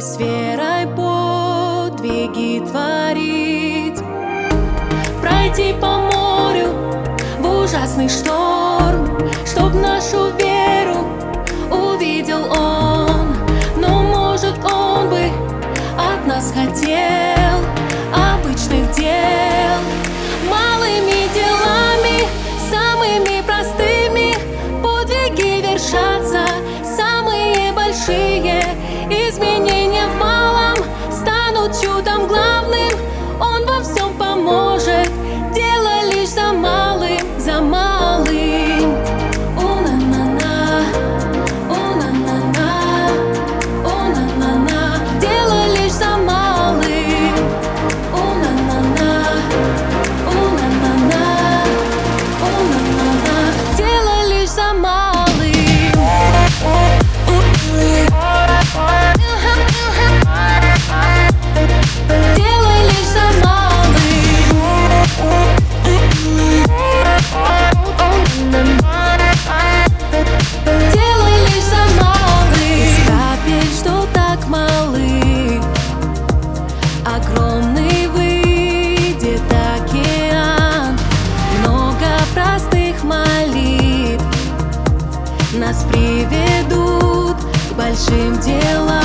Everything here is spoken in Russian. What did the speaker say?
с верой подвиги творить, пройти по морю в ужасный шторм, чтоб нашу веру увидел он. Но может он бы от нас хотел обычных дел, малыми делами, самыми простыми подвиги вершатся. Самые большие изменения в малом станут чудом главным. Он во всем поможет, дело лишь за малым, за малым. О-на-на-на, о-на-на-на, о-на-на-на, дело лишь за малым. О-на-на-на, о-на-на-на, о-на-на-на, дело лишь за малым. Огромный выйдет океан, много простых молитв нас приведут к большим делам.